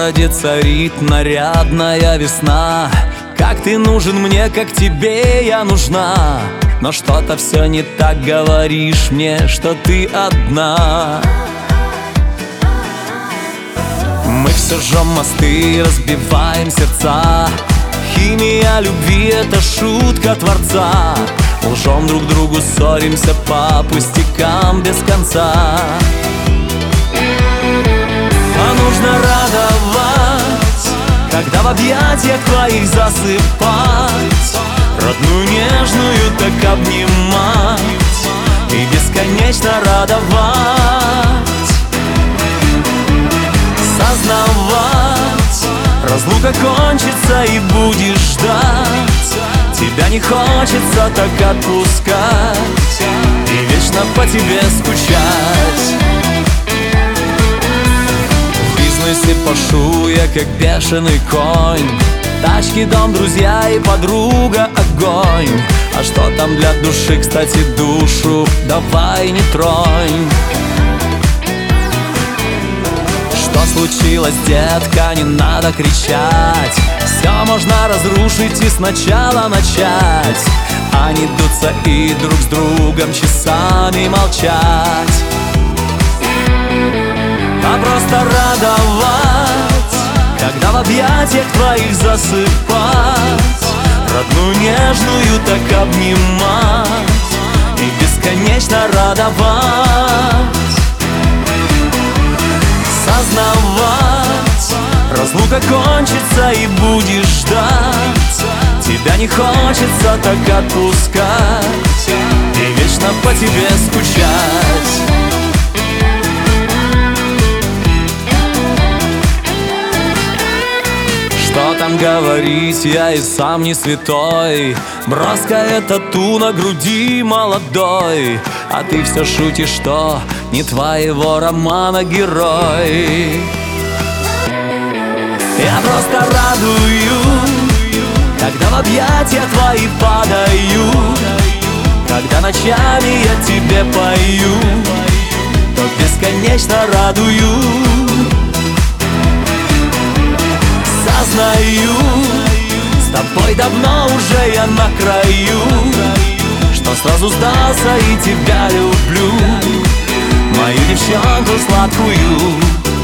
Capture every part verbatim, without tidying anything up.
городе царит нарядная весна. Как ты нужен мне, как тебе я нужна. Но что-то все не так, говоришь мне, что ты одна. Мы все жжем мосты, разбиваем сердца. Химия любви — это шутка Творца. Лжем друг другу, ссоримся по пустякам без конца. А нужно радовать, когда в объятиях твоих засыпать, родную нежную так обнимать и бесконечно радовать. Сознавать, разлука кончится и будешь ждать. Тебя не хочется так отпускать и вечно по тебе скучать. В бизнесе пашу я как бешеный конь. Тачки, дом, друзья и подруга — огонь. А что там для души, кстати, душу давай не тронь. Что случилось, детка, не надо кричать. Все можно разрушить и сначала начать, а не дуться и друг с другом часами молчать. А просто радовать, когда в объятиях твоих засыпать, родную нежную так обнимать и бесконечно радовать. Сознавать, разлука кончится и будешь ждать. Тебя не хочется так отпускать и вечно по тебе скучать. Что там говорить, я и сам не святой. Броская тату на груди молодой. А ты все шутишь, что не твоего романа герой. Я просто радую, когда в объятия твои падаю, когда ночами я тебе пою, то бесконечно радую. Сознаю, с тобой давно уже я на краю, что сразу сдался и тебя люблю, мою девчонку сладкую.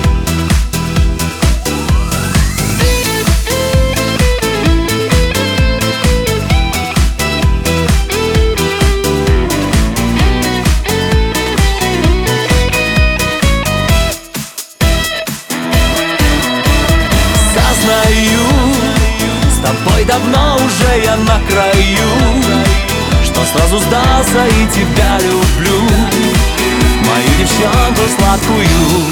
Сознаю, с тобой давно уже я на краю, что сразу сдался и тебя люблю, мою девчонку сладкую.